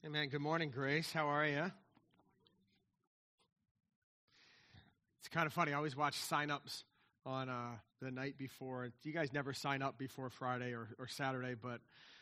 Amen. Good morning, Grace. How are you? It's kind of funny. I always watch sign-ups on the night before. You guys never sign up before Friday or Saturday, but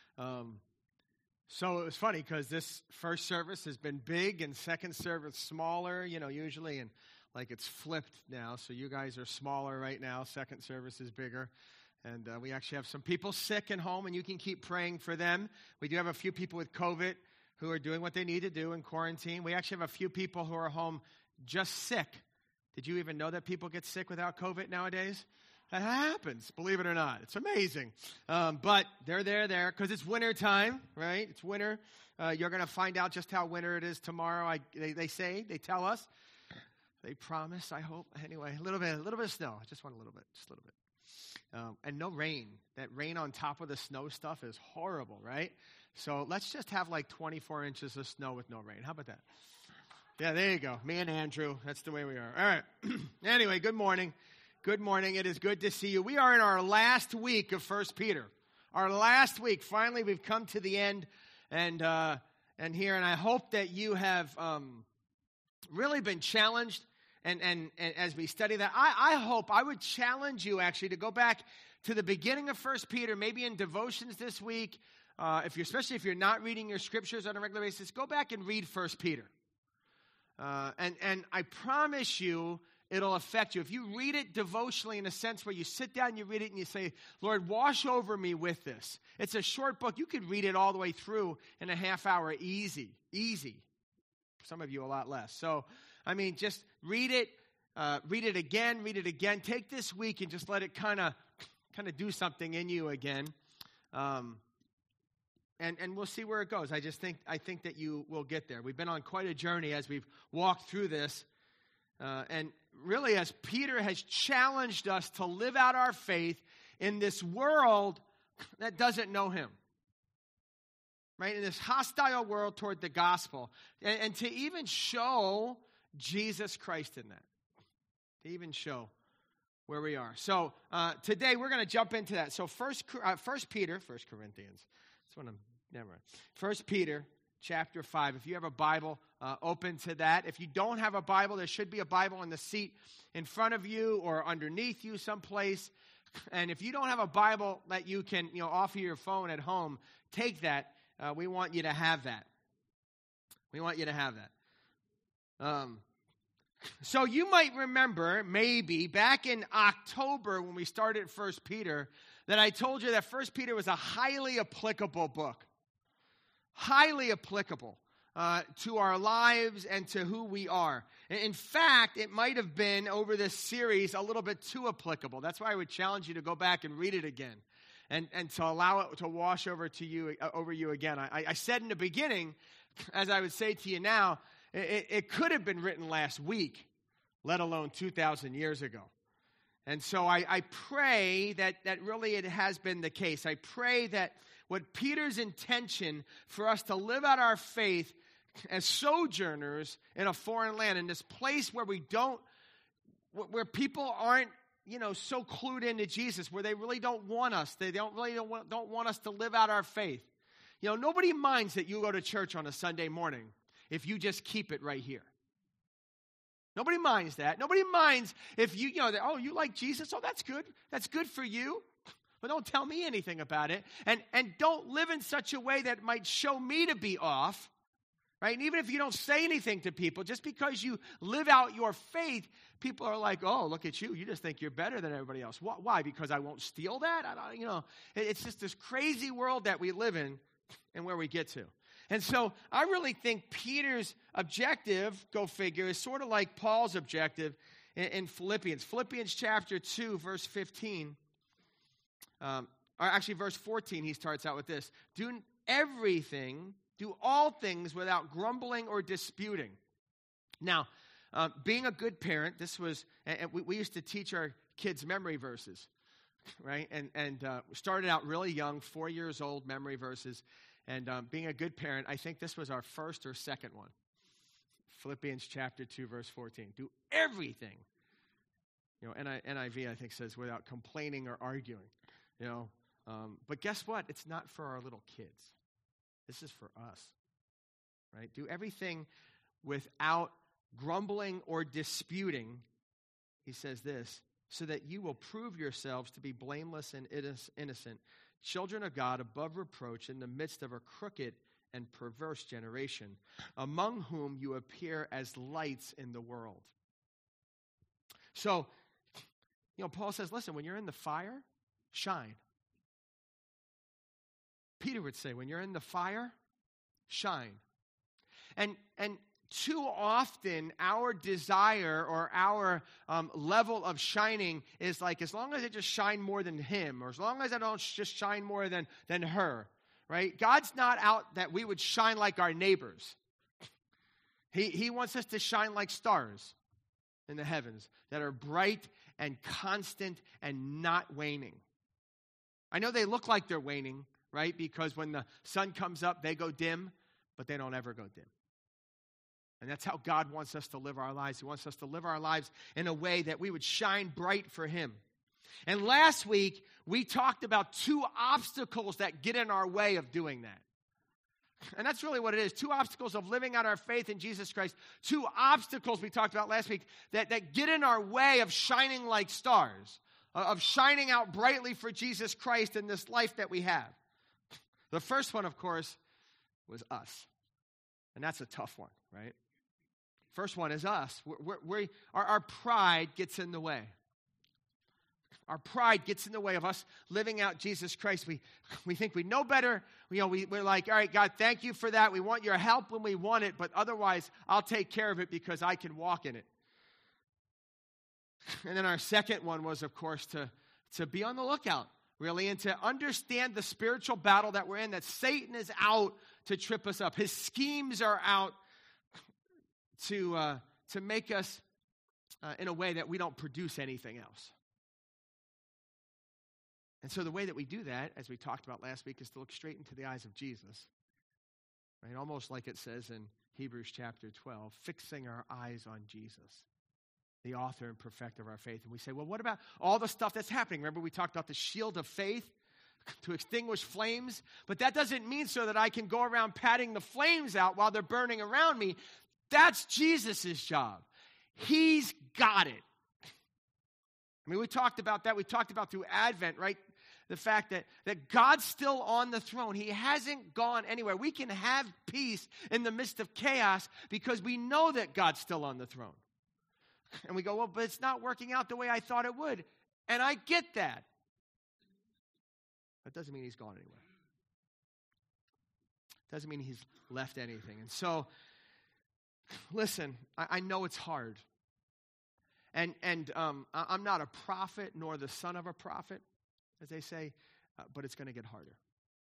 so it was funny because this first service has been big and second service smaller, usually, and like it's flipped now. So you guys are smaller right now. Second service is bigger. And we actually have some people sick at home, and you can keep praying for them. We do have a few people with COVID who are doing what they need to do in quarantine. We actually have a few people who are home just sick. Did you even know that people get sick without COVID nowadays? That happens, believe it or not. It's amazing. But they're there because it's winter time, right? It's winter. You're going to find out just how winter it is tomorrow. They tell us. They promise, I hope. Anyway, a little bit of snow. I just want a little bit, just a little bit. And no rain. That rain on top of the snow stuff is horrible, right? So let's just have like 24 inches of snow with no rain. How about that? Yeah, there you go. Me and Andrew. That's the way we are. All right. Anyway, good morning. Good morning. It is good to see you. We are in our last week of 1 Peter. Our last week. Finally, we've come to the end and here. And I hope that you have really been challenged. And as we study that, I would challenge you actually to go back to the beginning of 1 Peter, maybe in devotions this week. Especially if you're not reading your scriptures on a regular basis, go back and read 1 Peter. And I promise you, it'll affect you. If you read it devotionally in a sense where you sit down and you read it and you say, Lord, wash over me with this. It's a short book. You could read it all the way through in a half hour, easy. Some of you a lot less. So, just read it again. Take this week and just let it kind of do something in you again. And we'll see where it goes. I think that you will get there. We've been on quite a journey as we've walked through this. And really, as Peter has challenged us to live out our faith in this world that doesn't know him. Right? In this hostile world toward the gospel. And to even show Jesus Christ in that. To even show where we are. So today we're going to jump into that. So First Corinthians. That's what I'm never mind. 1 Peter chapter 5. If you have a Bible, open to that. If you don't have a Bible, there should be a Bible in the seat in front of you or underneath you someplace. And if you don't have a Bible that you can, off of your phone at home, take that. We want you to have that. So you might remember, maybe, back in October when we started 1 Peter, that I told you that 1 Peter was a highly applicable book. Highly applicable to our lives and to who we are. In fact, it might have been, over this series, a little bit too applicable. That's why I would challenge you to go back and read it again. And to allow it to wash over you again. I said in the beginning, as I would say to you now, it could have been written last week, let alone 2,000 years ago. And so I pray that really it has been the case. I pray that what Peter's intention for us to live out our faith as sojourners in a foreign land, in this place where where people aren't, so clued into Jesus, where they really don't want us. They don't want us to live out our faith. Nobody minds that you go to church on a Sunday morning if you just keep it right here. Nobody minds that. Nobody minds if you you like Jesus? Oh, that's good. That's good for you. But don't tell me anything about it. And don't live in such a way that might show me to be off. Right? And even if you don't say anything to people, just because you live out your faith, people are like, oh, look at you. You just think you're better than everybody else. Why? Because I won't steal that? It's just this crazy world that we live in and where we get to. And so I really think Peter's objective, go figure, is sort of like Paul's objective in Philippians. Philippians chapter 2, verse 15. Or actually verse 14, he starts out with this. Do all things without grumbling or disputing. Now, being a good parent, we used to teach our kids memory verses, right? And started out really young, 4 years old, memory verses. And being a good parent, I think this was our first or second one. Philippians chapter 2, verse 14. Do everything. NIV, I think, says without complaining or arguing. But guess what? It's not for our little kids. This is for us. right? Do everything without grumbling or disputing. He says this, so that you will prove yourselves to be blameless and innocent, children of God above reproach in the midst of a crooked and perverse generation, among whom you appear as lights in the world. So, Paul says, listen, when you're in the fire, shine. Peter would say, when you're in the fire, shine. And too often, our desire or our level of shining is like, as long as I just shine more than him, or as long as I don't just shine more than her, right? God's not out that we would shine like our neighbors. He wants us to shine like stars in the heavens that are bright and constant and not waning. I know they look like they're waning, right? Because when the sun comes up, they go dim, but they don't ever go dim. And that's how God wants us to live our lives. He wants us to live our lives in a way that we would shine bright for him. And last week, we talked about 2 obstacles that get in our way of doing that. And that's really what it is. 2 obstacles of living out our faith in Jesus Christ. 2 obstacles we talked about last week that get in our way of shining like stars, of shining out brightly for Jesus Christ in this life that we have. The first one, of course, was us. And that's a tough one, right? First one is us. Our pride gets in the way. Our pride gets in the way of us living out Jesus Christ. We think we know better. We're like, all right, God, thank you for that. We want your help when we want it, but otherwise I'll take care of it because I can walk in it. And then our second one was, of course, to be on the lookout, really, and to understand the spiritual battle that we're in, that Satan is out to trip us up. His schemes are out to make us in a way that we don't produce anything else. And so the way that we do that, as we talked about last week, is to look straight into the eyes of Jesus. Right? Almost like it says in Hebrews chapter 12, fixing our eyes on Jesus, the author and perfecter of our faith. And we say, well, what about all the stuff that's happening? Remember we talked about the shield of faith to extinguish flames? But that doesn't mean so that I can go around patting the flames out while they're burning around me. That's Jesus' job. He's got it. I mean, we talked about that. We talked about through Advent, right? The fact that God's still on the throne. He hasn't gone anywhere. We can have peace in the midst of chaos because we know that God's still on the throne. And we go, well, but it's not working out the way I thought it would. And I get that. That doesn't mean he's gone anywhere. Doesn't mean he's left anything. And so, listen, I know it's hard. And I'm not a prophet nor the son of a prophet, as they say, but it's going to get harder.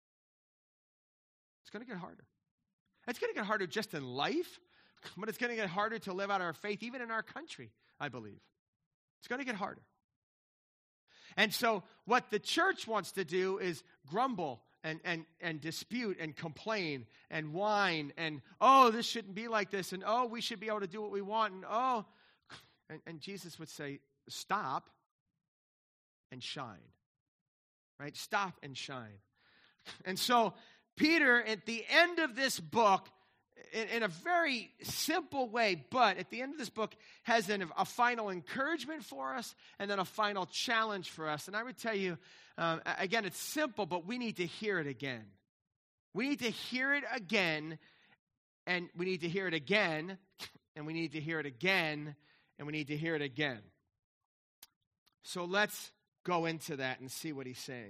It's going to get harder. It's going to get harder just in life, but it's going to get harder to live out our faith, even in our country, I believe. It's going to get harder. And so what the church wants to do is grumble and dispute and complain and whine and, oh, this shouldn't be like this, and, oh, we should be able to do what we want, and, oh, and Jesus would say, stop and shine. Right? Stop and shine. And so Peter, at the end of this book, in a very simple way, but at the end of this book, has a final encouragement for us and then a final challenge for us. And I would tell you, again, it's simple, but we need to hear it again. We need to hear it again, and we need to hear it again, and we need to hear it again, and we need to hear it again. So let's go into that and see what he's saying.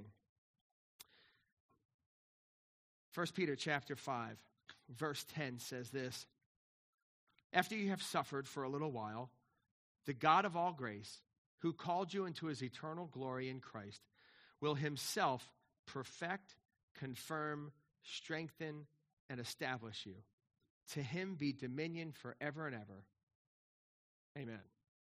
1 Peter chapter 5, verse 10 says this: after you have suffered for a little while, the God of all grace, who called you into his eternal glory in Christ, will himself perfect, confirm, strengthen, and establish you. To him be dominion forever and ever. Amen.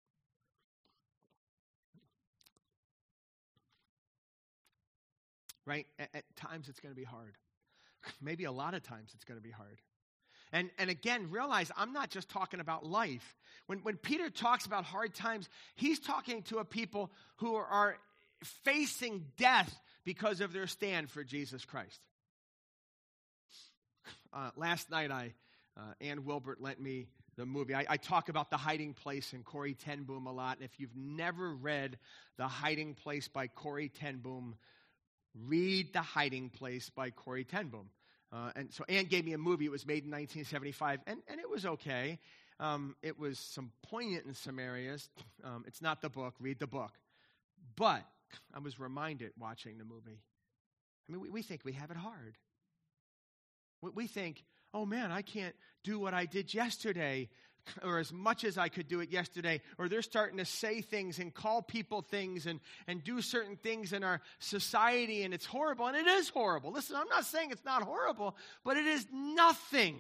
Right? At times it's going to be hard. Maybe a lot of times it's going to be hard. And again, realize I'm not just talking about life. When Peter talks about hard times, he's talking to a people who are facing death because of their stand for Jesus Christ. Last night I Ann Wilbert lent me the movie. I talk about The Hiding Place and Corrie ten Boom a lot. And if you've never read The Hiding Place by Corrie ten Boom, read The Hiding Place by Corrie ten Boom. And so Ann gave me a movie. It was made in 1975, and it was okay. It was some poignant in some areas. It's not the book. Read the book. But I was reminded watching the movie. I mean, we think we have it hard. We think, oh man, I can't do what I did yesterday, or as much as I could do it yesterday, or they're starting to say things and call people things and do certain things in our society, and it's horrible, and it is horrible. Listen, I'm not saying it's not horrible, but it is nothing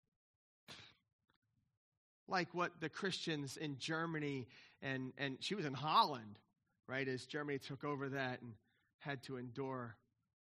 like what the Christians in Germany, and she was in Holland, right, as Germany took over that and had to endure.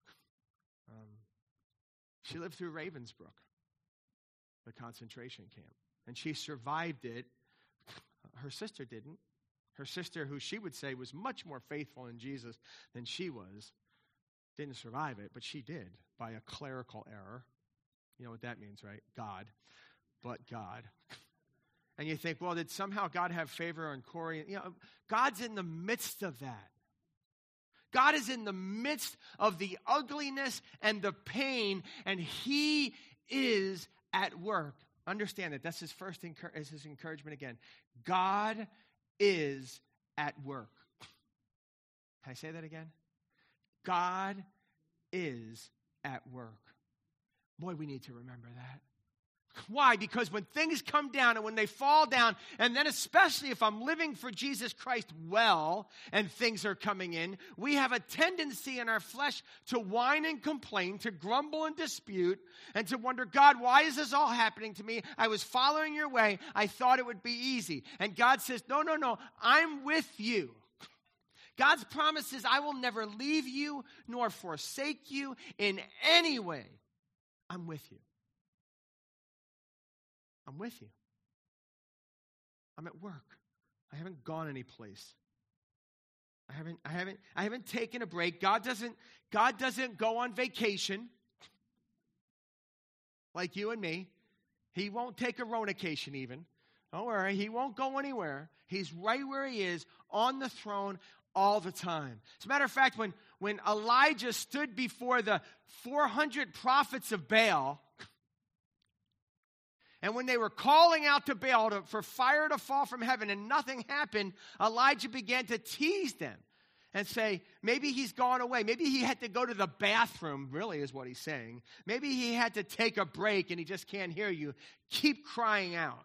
She lived through Ravensbrück, the concentration camp, and she survived it. Her sister didn't. Her sister, who she would say was much more faithful in Jesus than she was, didn't survive it, but she did by a clerical error. You know what that means, right? God. But God. And you think, well, did somehow God have favor on Corrie? You know, God's in the midst of that. God is in the midst of the ugliness and the pain, and He is at work. Understand that. That's his first his encouragement again. God is at work. Can I say that again? God is at work. Boy, we need to remember that. Why? Because when things come down and when they fall down, and then especially if I'm living for Jesus Christ well and things are coming in, we have a tendency in our flesh to whine and complain, to grumble and dispute, and to wonder, God, why is this all happening to me? I was following your way. I thought it would be easy. And God says, no, I'm with you. God's promise is, I will never leave you nor forsake you in any way. I'm with you. I'm with you. I'm at work. I haven't gone any place. I haven't taken a break. God doesn't go on vacation like you and me. He won't take a Ronication even. Don't worry, he won't go anywhere. He's right where he is, on the throne all the time. As a matter of fact, when Elijah stood before the 400 prophets of Baal, and when they were calling out to Baal for fire to fall from heaven and nothing happened, Elijah began to tease them and say, maybe he's gone away. Maybe he had to go to the bathroom, really is what he's saying. Maybe he had to take a break and he just can't hear you. Keep crying out.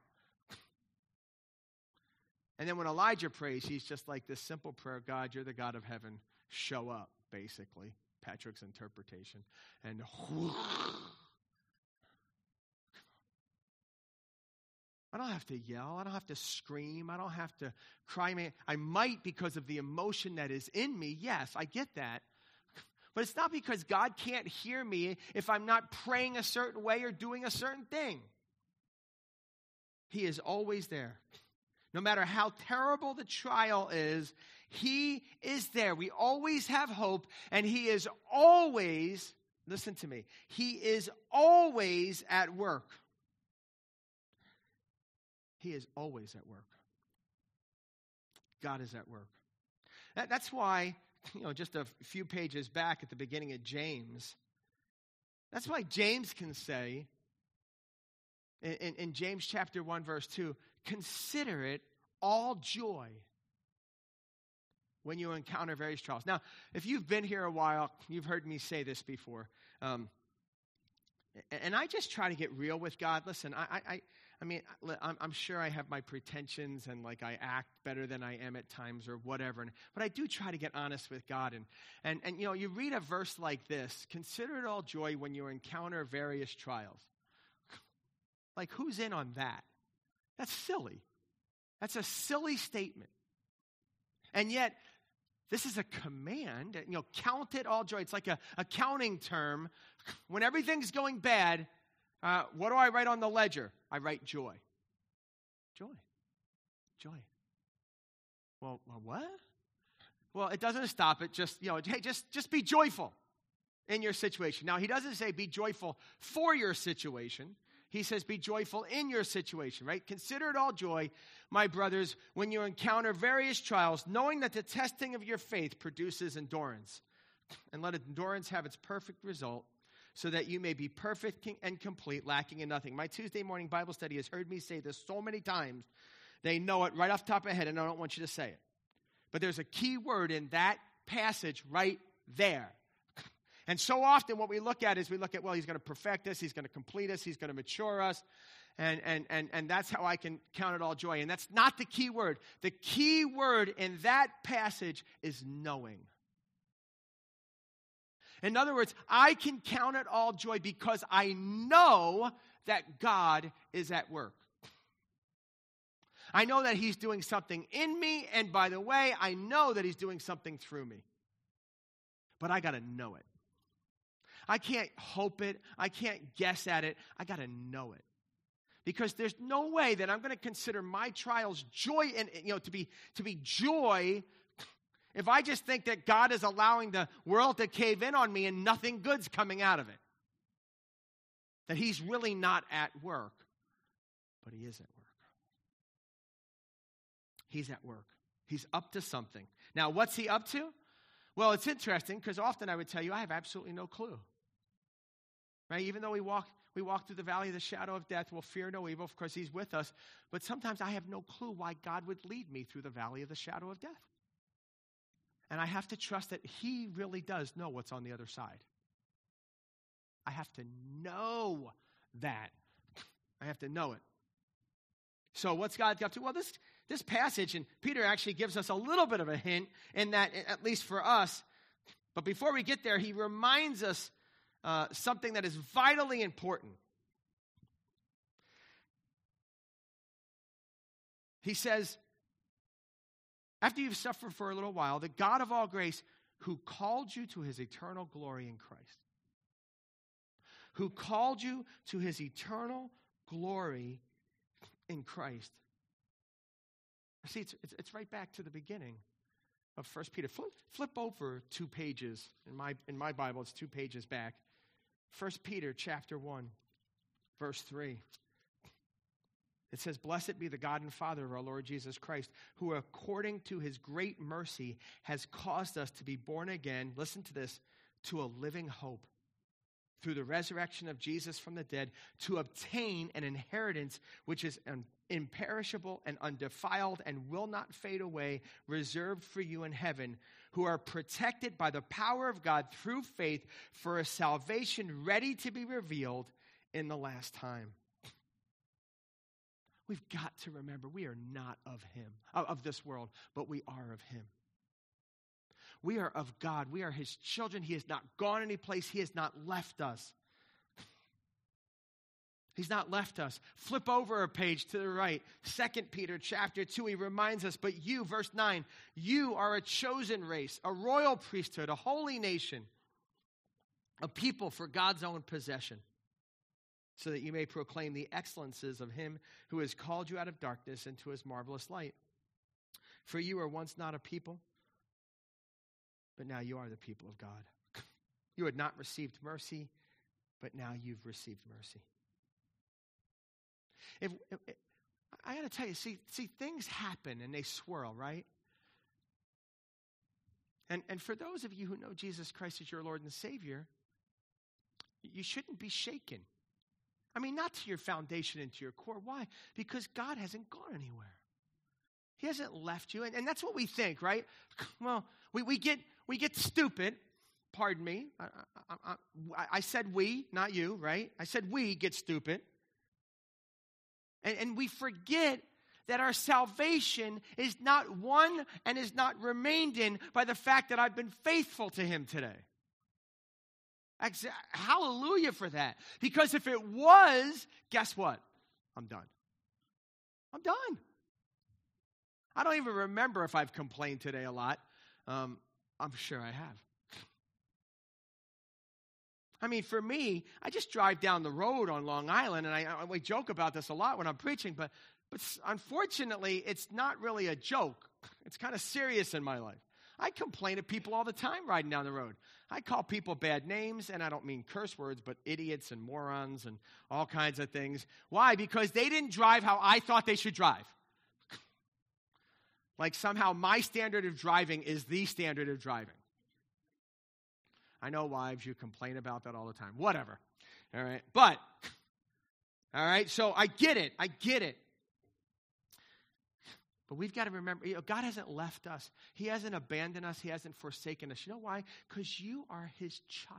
And then when Elijah prays, he's just like this simple prayer, God, you're the God of heaven. Show up, basically. Patrick's interpretation. And I don't have to yell. I don't have to scream. I don't have to cry. I might because of the emotion that is in me. Yes, I get that. But it's not because God can't hear me if I'm not praying a certain way or doing a certain thing. He is always there. No matter how terrible the trial is, He is there. We always have hope, and He is always, listen to me, He is always at work. He is always at work. God is at work. That's why, just a few pages back at the beginning of James, that's why James can say, in James chapter 1, verse 2, consider it all joy when you encounter various trials. Now, if you've been here a while, you've heard me say this before. And I just try to get real with God. Listen, I'm sure I have my pretensions and like I act better than I am at times or whatever. But I do try to get honest with God. And you read a verse like this, consider it all joy when you encounter various trials. Like, who's in on that? That's silly. That's a silly statement. And yet, this is a command. Count it all joy. It's like a accounting term. When everything's going bad, what do I write on the ledger? I write joy. Joy. Joy. Well, what? Well, it doesn't stop it. Just, hey, just be joyful in your situation. Now, he doesn't say be joyful for your situation. he says, be joyful in your situation, right? Consider it all joy, my brothers, when you encounter various trials, knowing that the testing of your faith produces endurance. And let endurance have its perfect result, so that you may be perfect and complete, lacking in nothing. My Tuesday morning Bible study has heard me say this so many times. They know it right off the top of my head, and I don't want you to say it. But there's a key word in that passage right there. And so often what we look at is well, he's going to perfect us, he's going to complete us, he's going to mature us, and that's how I can count it all joy. And that's not the key word. The key word in that passage is knowing. In other words, I can count it all joy because I know that God is at work. I know that he's doing something in me, and by the way, I know that he's doing something through me. But I got to know it. I can't hope it. I can't guess at it. I got to know it. Because there's no way that I'm going to consider my trials joy and to be joy if I just think that God is allowing the world to cave in on me and nothing good's coming out of it. That he's really not at work, but he is at work. He's at work. He's up to something. Now, what's he up to? Well, it's interesting because often I would tell you I have absolutely no clue. Right? Even though we walk through the valley of the shadow of death, we'll fear no evil. Of course, he's with us. But sometimes I have no clue why God would lead me through the valley of the shadow of death. And I have to trust that he really does know what's on the other side. I have to know that. I have to know it. So what's God up to? Well, this passage, and Peter actually gives us a little bit of a hint in that, at least for us. But before we get there, he reminds us something that is vitally important. He says, after you've suffered for a little while, the God of all grace, who called you to his eternal glory in Christ. Who called you to his eternal glory in Christ. See, it's right back to the beginning of 1 Peter. Flip over 2 pages. In my Bible, it's 2 pages back. 1 Peter chapter 1, verse 3. It says, blessed be the God and Father of our Lord Jesus Christ, who according to his great mercy has caused us to be born again, listen to this, to a living hope through the resurrection of Jesus from the dead, to obtain an inheritance which is imperishable and undefiled and will not fade away, reserved for you in heaven, who are protected by the power of God through faith for a salvation ready to be revealed in the last time. We've got to remember we are not of him, of this world, but we are of him. We are of God. We are his children. He has not gone any place. He has not left us. He's not left us. Flip over a page to the right. 2 Peter chapter 2, he reminds us, but you, verse 9, you are a chosen race, a royal priesthood, a holy nation, a people for God's own possession, so that you may proclaim the excellences of him who has called you out of darkness into his marvelous light. For you were once not a people, but now you are the people of God. You had not received mercy, but now you've received mercy. I got to tell you, see, things happen and they swirl, right? And for those of you who know Jesus Christ as your Lord and Savior, you shouldn't be shaken. I mean, not to your foundation and to your core. Why? Because God hasn't gone anywhere. He hasn't left you. And that's what we think, right? Well, we get stupid. Pardon me. I said we, not you, right? I said we get stupid. And we forget that our salvation is not won and is not remained in by the fact that I've been faithful to him today. Hallelujah for that. Because if it was, guess what? I'm done. I'm done. I don't even remember if I've complained today a lot. I'm sure I have. I mean, for me, I just drive down the road on Long Island, and we joke about this a lot when I'm preaching, but unfortunately, it's not really a joke. It's kind of serious in my life. I complain at people all the time riding down the road. I call people bad names, and I don't mean curse words, but idiots and morons and all kinds of things. Why? Because they didn't drive how I thought they should drive. Like somehow my standard of driving is the standard of driving. I know, wives, you complain about that all the time. Whatever. All right. But, all right, so I get it. But we've got to remember, God hasn't left us. He hasn't abandoned us. He hasn't forsaken us. You know why? Because you are his child.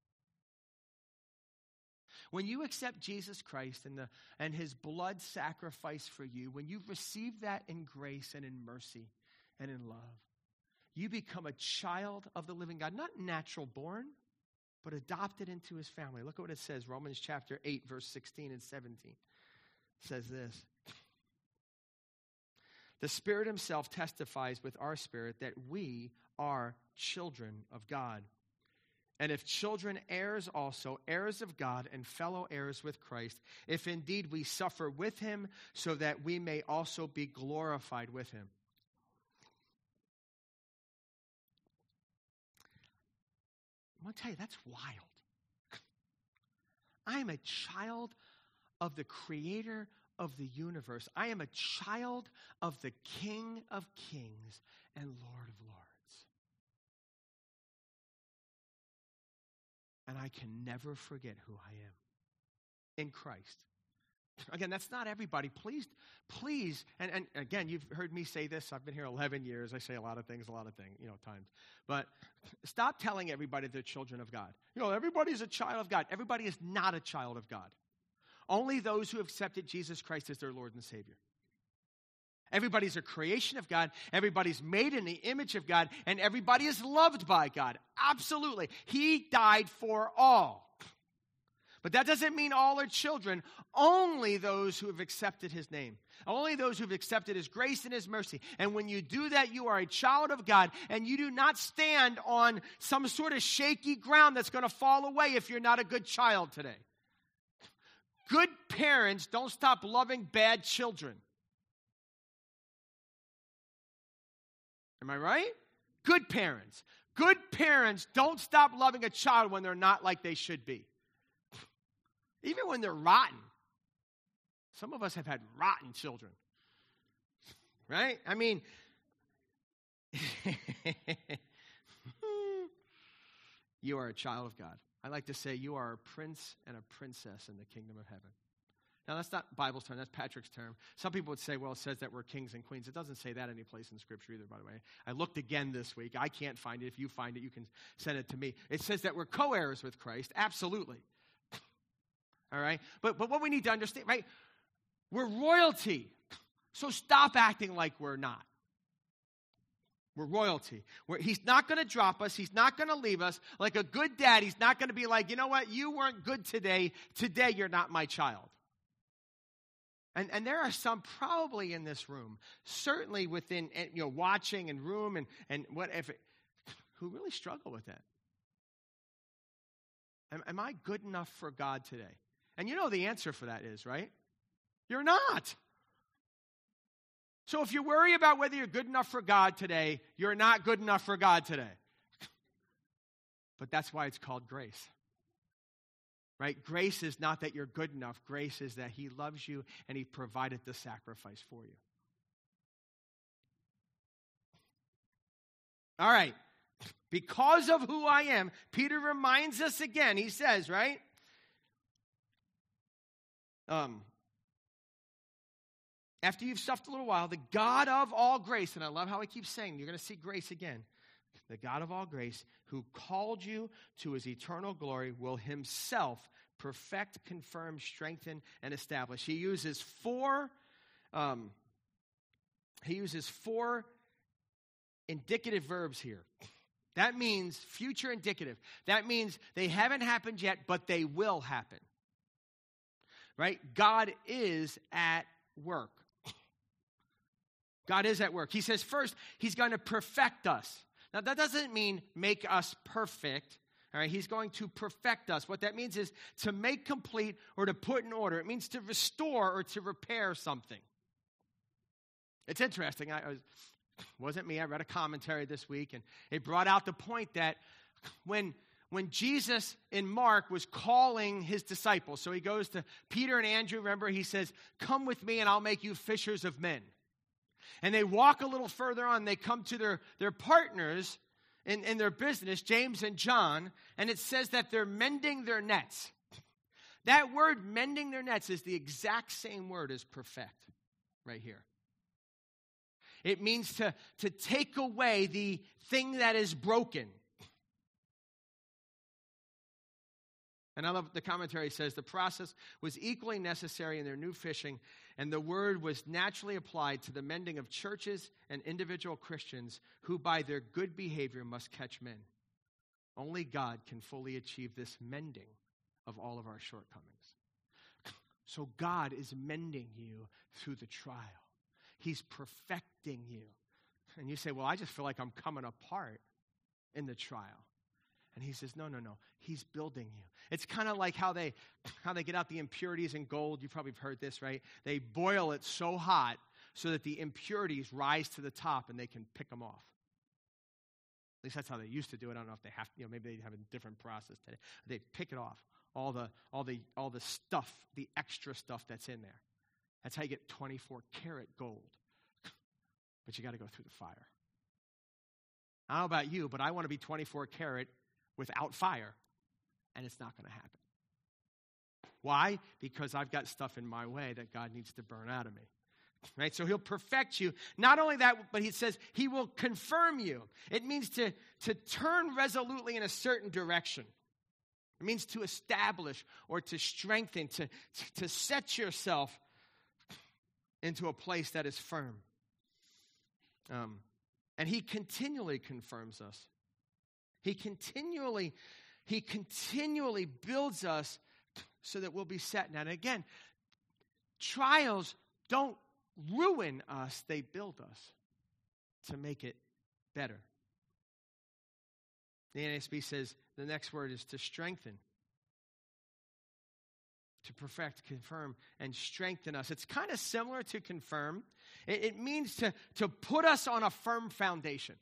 When you accept Jesus Christ and his blood sacrifice for you, when you've received that in grace and in mercy and in love, you become a child of the living God, not natural born, but adopted into his family. Look at what it says, Romans chapter 8, verse 16 and 17. It says this. The Spirit himself testifies with our spirit that we are children of God. And if children, heirs also, heirs of God and fellow heirs with Christ, if indeed we suffer with him, so that we may also be glorified with him. I'm going to tell you, that's wild. I am a child of the Creator of the universe. I am a child of the King of Kings and Lord of Lords. And I can never forget who I am in Christ. Again, that's not everybody. Please, and again, you've heard me say this. I've been here 11 years. I say a lot of things, times. But stop telling everybody they're children of God. Everybody's a child of God. Everybody is not a child of God. Only those who have accepted Jesus Christ as their Lord and Savior. Everybody's a creation of God. Everybody's made in the image of God. And everybody is loved by God. Absolutely. He died for all. But that doesn't mean all are children. Only those who have accepted his name. Only those who have accepted his grace and his mercy. And when you do that, you are a child of God. And you do not stand on some sort of shaky ground that's going to fall away if you're not a good child today. Good parents don't stop loving bad children. Am I right? Good parents. Good parents don't stop loving a child when they're not like they should be. Even when they're rotten. Some of us have had rotten children. Right? I mean, you are a child of God. I like to say you are a prince and a princess in the kingdom of heaven. Now, that's not Bible's term. That's Patrick's term. Some people would say, well, it says that we're kings and queens. It doesn't say that any place in Scripture either, by the way. I looked again this week. I can't find it. If you find it, you can send it to me. It says that we're co-heirs with Christ. Absolutely. All right? But what we need to understand, right? We're royalty. So stop acting like we're not. We're royalty. He's not going to drop us. He's not going to leave us. Like a good dad, he's not going to be like, you know what? You weren't good today. Today, you're not my child. And there are some probably in this room, certainly within, watching and room and whatever, who really struggle with that. Am I good enough for God today? And you know the answer for that is, right? You're not. So if you worry about whether you're good enough for God today, you're not good enough for God today. But that's why it's called grace. Right? Grace is not that you're good enough. Grace is that he loves you and he provided the sacrifice for you. All right. Because of who I am, Peter reminds us again. He says, right? After you've suffered a little while, the God of all grace, and I love how he keeps saying, you're going to see grace again. The God of all grace, who called you to his eternal glory, will himself perfect, confirm, strengthen, and establish. He uses four indicative verbs here. That means future indicative. That means they haven't happened yet, but they will happen. Right? God is at work. God is at work. He says first, he's going to perfect us. Now, that doesn't mean make us perfect. All right, he's going to perfect us. What that means is to make complete or to put in order. It means to restore or to repair something. It's interesting. Wasn't me. I read a commentary this week, and it brought out the point that when Jesus in Mark was calling his disciples, so he goes to Peter and Andrew, remember, he says, come with me and I'll make you fishers of men. And they walk a little further on, they come to their partners in their business, James and John, and it says that they're mending their nets. That word, mending their nets, is the exact same word as perfect right here. It means to take away the thing that is broken. And I love the commentary says the process was equally necessary in their new fishing, and the word was naturally applied to the mending of churches and individual Christians who by their good behavior must catch men. Only God can fully achieve this mending of all of our shortcomings. So God is mending you through the trial. He's perfecting you. And you say, well, I just feel like I'm coming apart in the trial. And he says, no. He's building you. It's kind of like how they get out the impurities in gold. You probably have heard this, right? They boil it so hot so that the impurities rise to the top and they can pick them off. At least that's how they used to do it. I don't know if they have, maybe they have a different process today. They pick it off, all the stuff, the extra stuff that's in there. That's how you get 24 karat gold. But you got to go through the fire. I don't know about you, but I want to be 24 karat without fire, and it's not going to happen. Why? Because I've got stuff in my way that God needs to burn out of me. Right? So he'll perfect you. Not only that, but he says he will confirm you. It means to turn resolutely in a certain direction. It means to establish or to strengthen, to set yourself into a place that is firm. And he continually confirms us. He continually builds us so that we'll be set. Now, and again, trials don't ruin us, they build us to make it better. The NASB says the next word is to strengthen. To perfect, confirm, and strengthen us. It's kind of similar to confirm. It means to put us on a firm foundation.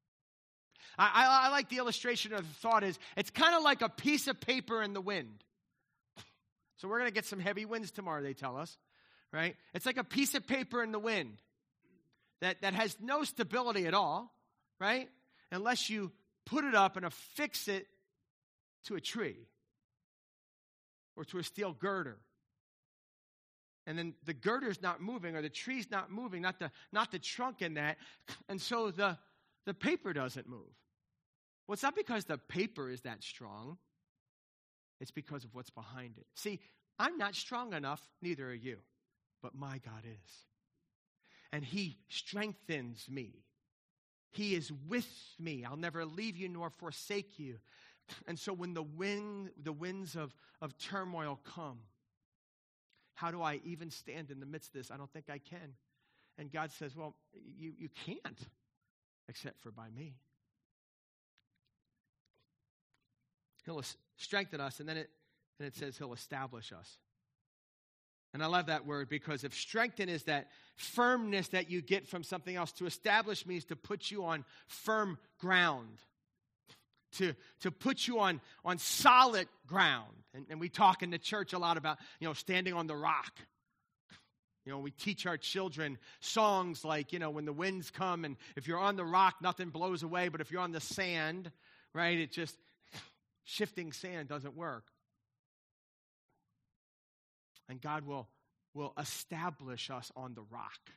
I like the illustration of the thought is, it's kind of like a piece of paper in the wind. So we're going to get some heavy winds tomorrow, they tell us, right? It's like a piece of paper in the wind that has no stability at all, right? Unless you put it up and affix it to a tree or to a steel girder. And then the girder's not moving or the tree's not moving, not the trunk in that. And so the paper doesn't move. Well, it's not because the paper is that strong. It's because of what's behind it. See, I'm not strong enough, neither are you. But my God is. And he strengthens me. He is with me. I'll never leave you nor forsake you. And so when the winds of turmoil come, how do I even stand in the midst of this? I don't think I can. And God says, well, you can't, except for by me. He'll strengthen us, and then it says he'll establish us. And I love that word because if strengthen is that firmness that you get from something else, to establish means to put you on firm ground. To put you on solid ground. And we talk in the church a lot about, standing on the rock. We teach our children songs like, when the winds come and if you're on the rock, nothing blows away. But if you're on the sand, right, it just, shifting sand doesn't work. And God will establish us on the rock.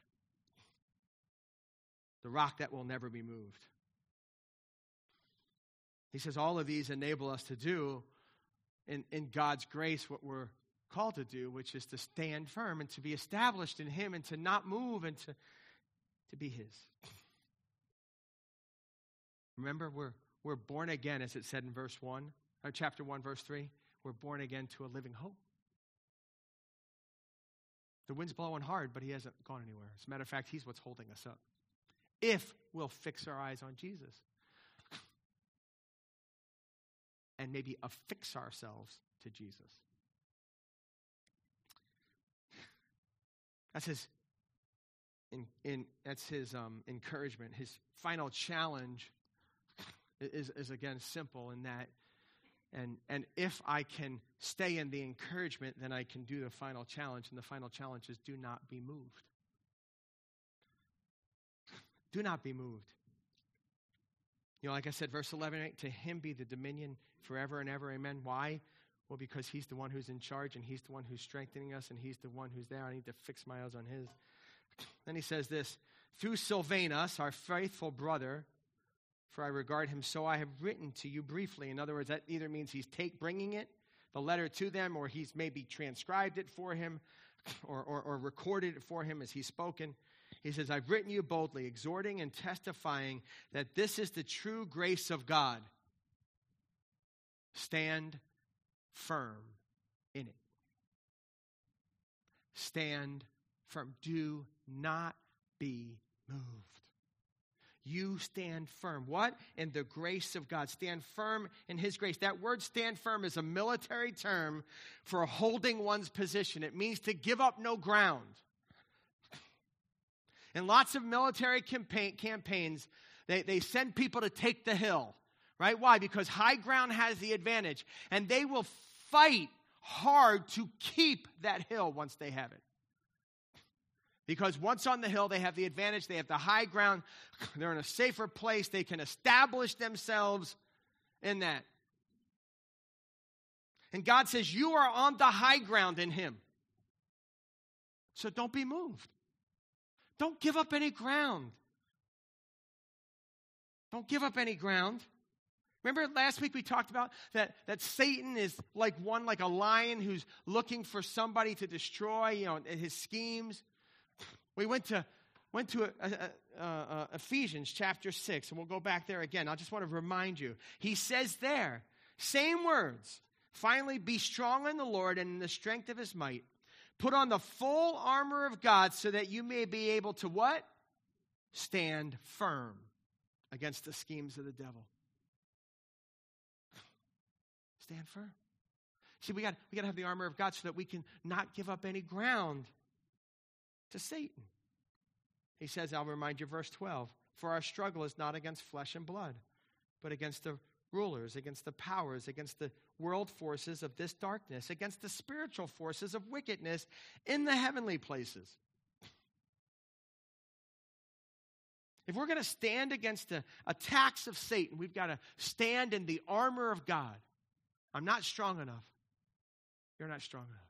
The rock that will never be moved. He says all of these enable us to do in God's grace what we're called to do, which is to stand firm and to be established in him and to not move and to be his. Remember, we're born again, as it said in chapter 1, verse 3. We're born again to a living hope. The wind's blowing hard, but he hasn't gone anywhere. As a matter of fact, he's what's holding us up. If we'll fix our eyes on Jesus. And maybe affix ourselves to Jesus. That's that's his encouragement. His final challenge is again simple in that, and if I can stay in the encouragement, then I can do the final challenge. And the final challenge is do not be moved. Do not be moved. Like I said, verse 11, to him be the dominion forever and ever. Amen. Why? Well, because he's the one who's in charge, and he's the one who's strengthening us, and he's the one who's there. I need to fix my eyes on his. Then he says this, through Silvanus, our faithful brother, for I regard him so, I have written to you briefly. In other words, that either means he's bringing it, the letter to them, or he's maybe transcribed it for him, or recorded it for him as he's spoken. He says, I've written you boldly, exhorting and testifying that this is the true grace of God. Stand firm in it. Stand firm. Do not be moved. You stand firm. What? In the grace of God. Stand firm in his grace. That word stand firm is a military term for holding one's position. It means to give up no ground. In lots of military campaigns, they send people to take the hill, right? Why? Because high ground has the advantage, and they will fight hard to keep that hill once they have it. Because once on the hill, they have the advantage, they have the high ground, they're in a safer place, they can establish themselves in that. And God says, you are on the high ground in him. So don't be moved. Don't give up any ground. Don't give up any ground. Remember last week we talked about that Satan is like a lion who's looking for somebody to destroy, his schemes. We went to Ephesians chapter 6, and we'll go back there again. I just want to remind you. He says there, same words, finally be strong in the Lord and in the strength of his might. Put on the full armor of God so that you may be able to what? Stand firm against the schemes of the devil. Stand firm. See, we got to have the armor of God so that we can not give up any ground to Satan. He says, I'll remind you, verse 12, for our struggle is not against flesh and blood, but against the rulers, against the powers, against the world forces of this darkness, against the spiritual forces of wickedness in the heavenly places. If we're going to stand against the attacks of Satan, we've got to stand in the armor of God. I'm not strong enough. You're not strong enough.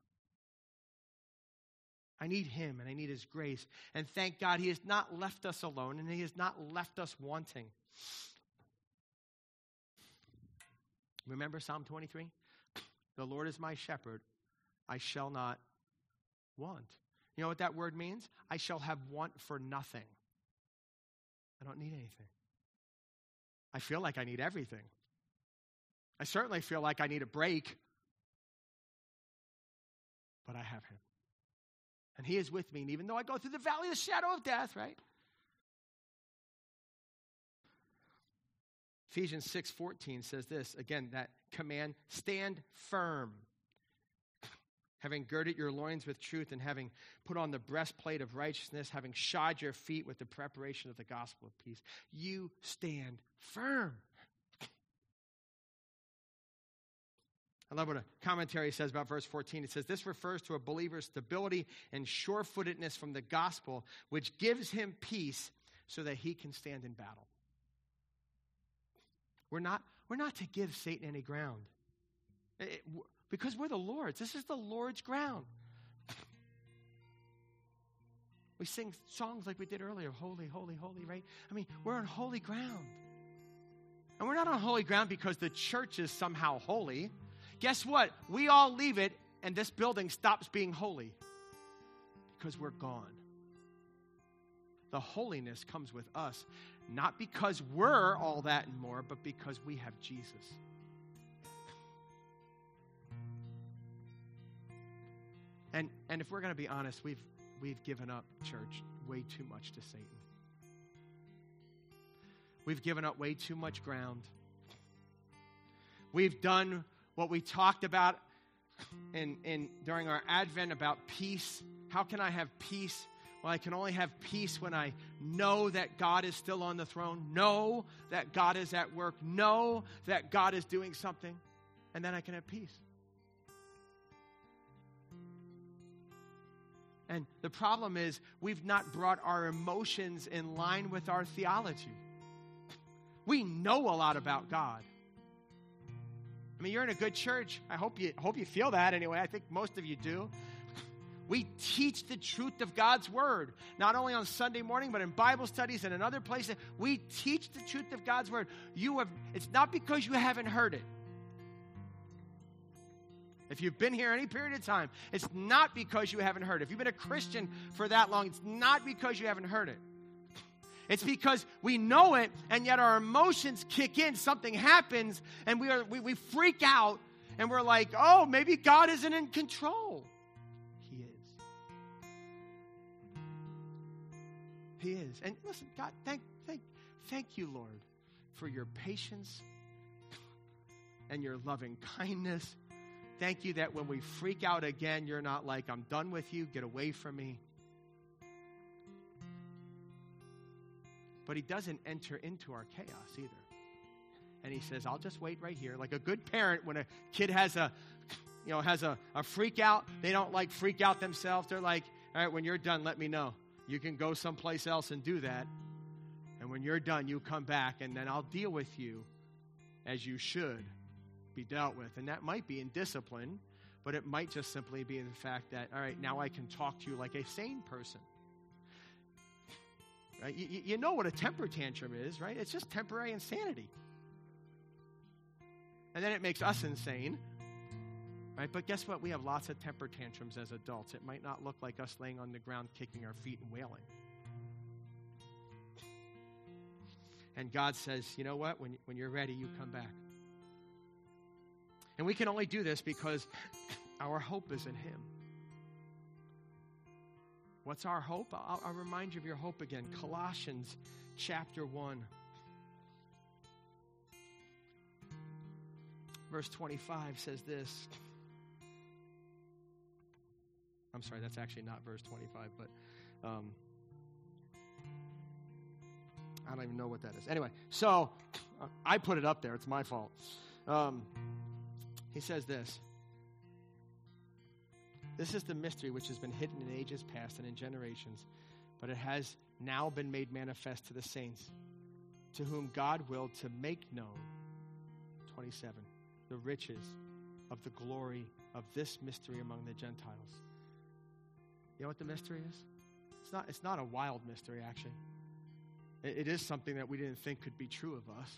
I need him, and I need his grace. And thank God he has not left us alone, and he has not left us wanting. Remember Psalm 23? The Lord is my shepherd. I shall not want. You know what that word means? I shall have want for nothing. I don't need anything. I feel like I need everything. I certainly feel like I need a break. But I have him. And he is with me. And even though I go through the valley of the shadow of death, right? Ephesians 6:14 says this, again, that command, stand firm, having girded your loins with truth and having put on the breastplate of righteousness, having shod your feet with the preparation of the gospel of peace. You stand firm. I love what a commentary says about verse 14. It says, this refers to a believer's stability and sure-footedness from the gospel, which gives him peace so that he can stand in battle. We're not to give Satan any ground. Because we're the Lord's. This is the Lord's ground. We sing songs like we did earlier, holy, holy, holy, right? I mean, we're on holy ground. And we're not on holy ground because the church is somehow holy. Guess what? We all leave it, and this building stops being holy because we're gone. The holiness comes with us, not because we're all that and more, but because we have Jesus. And if we're going to be honest, we've given up, church, way too much to Satan. We've given up way too much ground. We've done what we talked about during our Advent about peace. How can I have peace Well, I can only have peace when I know that God is still on the throne, know that God is at work, know that God is doing something, and then I can have peace. And the problem is we've not brought our emotions in line with our theology. We know a lot about God. I mean, you're in a good church. I hope you feel that anyway. I think most of you do. We teach the truth of God's word, not only on Sunday morning, but in Bible studies and in other places. We teach the truth of God's word. It's not because you haven't heard it. If you've been here any period of time, it's not because you haven't heard it. If you've been a Christian for that long, it's not because you haven't heard it. It's because we know it, and yet our emotions kick in. Something happens, and we freak out, and we're like, oh, maybe God isn't in control. He is. He is. And listen, God, thank you, Lord, for your patience and your loving kindness. Thank you that when we freak out again, you're not like, I'm done with you, get away from me. But he doesn't enter into our chaos either. And he says, I'll just wait right here. Like a good parent, when a kid has a freak out, they don't like freak out themselves. They're like, all right, when you're done, let me know. You can go someplace else and do that. And when you're done, you come back, and then I'll deal with you as you should be dealt with. And that might be in discipline, but it might just simply be in the fact that, all right, now I can talk to you like a sane person. Right? You know what a temper tantrum is, right? It's just temporary insanity. And then it makes us insane, right? But guess what? We have lots of temper tantrums as adults. It might not look like us laying on the ground, kicking our feet and wailing. And God says, you know what? When you're ready, you come back. And we can only do this because our hope is in him. What's our hope? I'll remind you of your hope again. Colossians chapter 1. Verse 25 says this. I'm sorry, that's actually not verse 25, but I don't even know what that is. Anyway, so I put it up there. It's my fault. He says this. This is the mystery which has been hidden in ages past and in generations, but it has now been made manifest to the saints, to whom God willed to make known, 27, the riches of the glory of this mystery among the Gentiles. You know what the mystery is? It's not a wild mystery, actually. It is something that we didn't think could be true of us.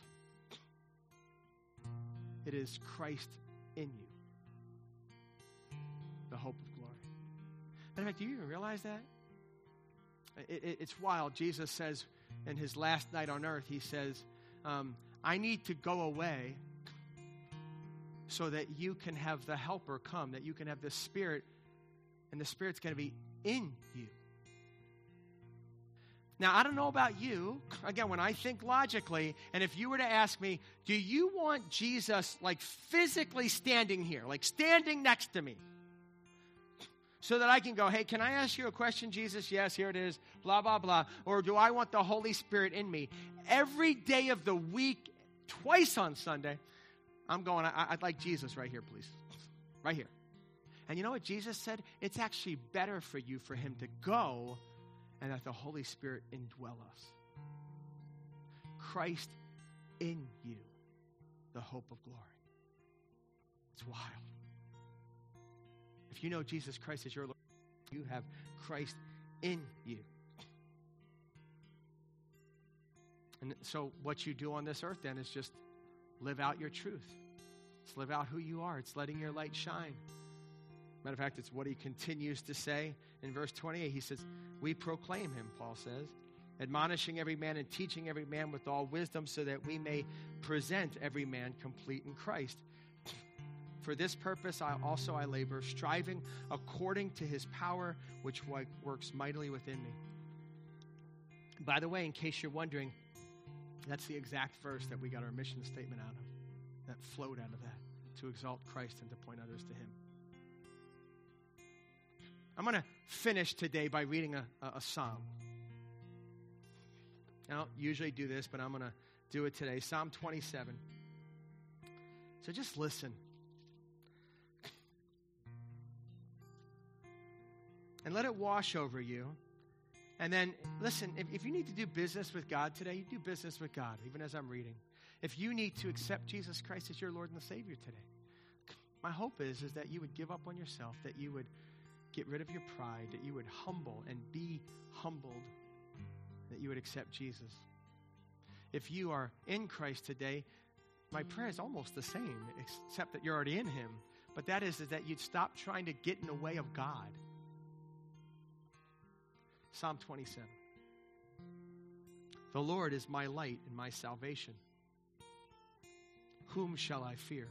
It is Christ in you, the hope of glory. Matter of fact, do you even realize that? It's wild. Jesus says in his last night on earth, he says, I need to go away so that you can have the helper come, that you can have the Spirit, and the Spirit's going to be in you. Now, I don't know about you. Again, when I think logically, and if you were to ask me, do you want Jesus like physically standing here, like standing next to me, so that I can go, hey, can I ask you a question, Jesus? Yes, here it is, blah, blah, blah. Or do I want the Holy Spirit in me? Every day of the week, twice on Sunday, I'm going, I'd like Jesus right here, please. Right here. And you know what Jesus said? It's actually better for you for him to go and that the Holy Spirit indwell us. Christ in you, the hope of glory. It's wild. If you know Jesus Christ as your Lord, you have Christ in you. And so what you do on this earth then is just live out your truth. It's live out who you are. It's letting your light shine. Matter of fact, it's what he continues to say in verse 28. He says, we proclaim him, Paul says, admonishing every man and teaching every man with all wisdom so that we may present every man complete in Christ. For this purpose I labor, striving according to his power, which works mightily within me. By the way, in case you're wondering, that's the exact verse that we got our mission statement out of, that flowed out of that, to exalt Christ and to point others to him. I'm going to finish today by reading a psalm. I don't usually do this, but I'm going to do it today. Psalm 27. So just listen. And let it wash over you. And then, listen, if you need to do business with God today, you do business with God, even as I'm reading. If you need to accept Jesus Christ as your Lord and Savior today, my hope is that you would give up on yourself, that you would get rid of your pride, that you would humble and be humbled, that you would accept Jesus. If you are in Christ today, my prayer is almost the same, except that you're already in him. But that is that you'd stop trying to get in the way of God. Psalm 27. The Lord is my light and my salvation. Whom shall I fear?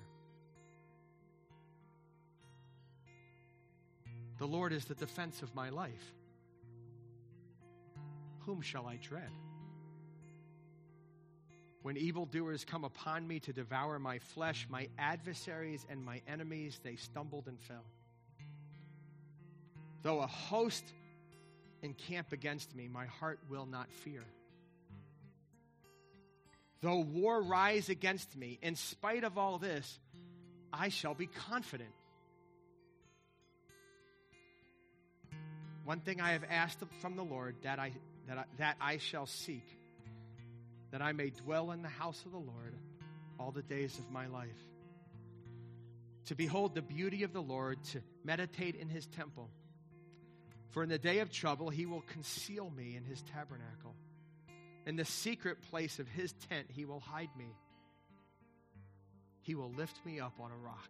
The Lord is the defense of my life. Whom shall I dread? When evildoers come upon me to devour my flesh, my adversaries and my enemies, they stumbled and fell. Though a host encamp against me, my heart will not fear. Though war rise against me, in spite of all this, I shall be confident. One thing I have asked from the Lord that I shall seek, that I may dwell in the house of the Lord all the days of my life, to behold the beauty of the Lord, to meditate in his temple. For in the day of trouble, he will conceal me in his tabernacle. In the secret place of his tent, he will hide me. He will lift me up on a rock.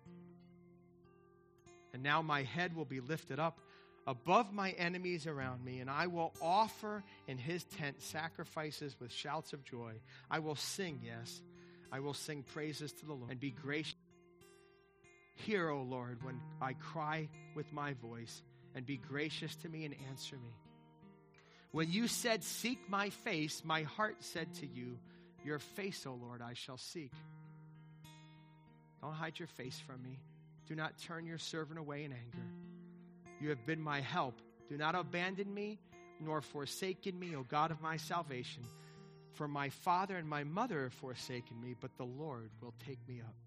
And now my head will be lifted up above my enemies around me, and I will offer in his tent sacrifices with shouts of joy. I will sing, yes, I will sing praises to the Lord and be gracious. Hear, O Lord, when I cry with my voice, and be gracious to me and answer me. When you said, seek my face, my heart said to you, your face, O Lord, I shall seek. Don't hide your face from me. Do not turn your servant away in anger. You have been my help. Do not abandon me, nor forsaken me, O God of my salvation. For my father and my mother have forsaken me, but the Lord will take me up.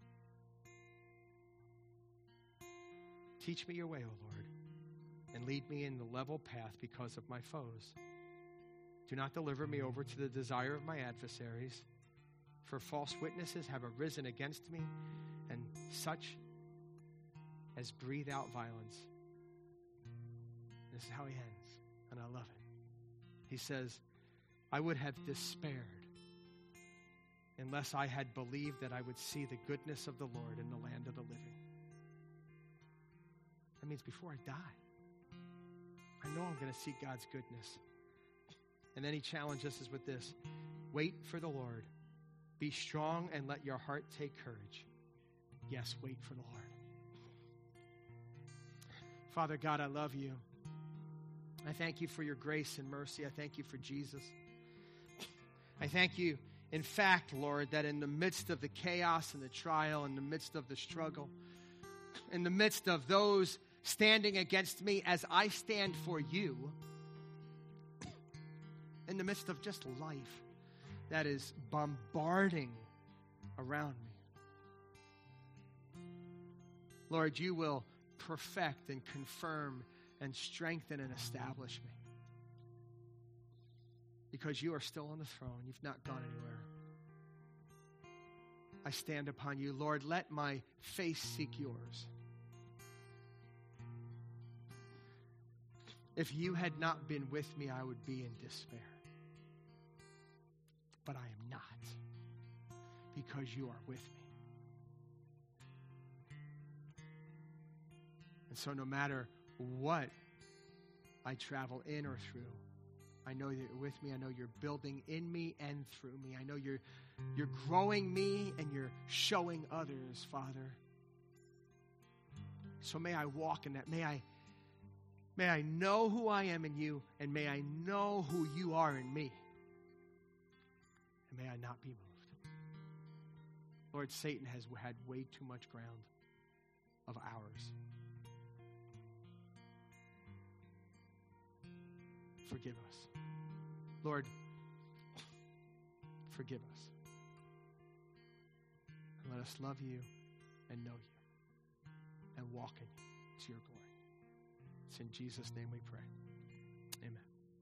Teach me your way, O Lord, and lead me in the level path because of my foes. Do not deliver me over to the desire of my adversaries, for false witnesses have arisen against me, and such as breathe out violence. This is how he ends, and I love it. He says, I would have despaired unless I had believed that I would see the goodness of the Lord in the land of the living. That means before I die, I know I'm going to see God's goodness. And then he challenges us with this. Wait for the Lord. Be strong and let your heart take courage. Yes, wait for the Lord. Father God, I love you. I thank you for your grace and mercy. I thank you for Jesus. I thank you, in fact, Lord, that in the midst of the chaos and the trial, in the midst of the struggle, in the midst of those standing against me as I stand for you, in the midst of just life that is bombarding around me, Lord, you will perfect and confirm and strengthen and establish me. Because you are still on the throne. You've not gone anywhere. I stand upon you. Lord, let my face seek yours. If you had not been with me, I would be in despair. But I am not, because you are with me. And so no matter what I travel in or through, I know that you're with me. I know you're building in me and through me. I know you're growing me and you're showing others, Father. So may I walk in that. May I know who I am in you, and may I know who you are in me. And may I not be moved. Lord, Satan has had way too much ground of ours. forgive us. Lord, forgive us. And let us love you and know you and walk in you to your glory. It's in Jesus' name we pray.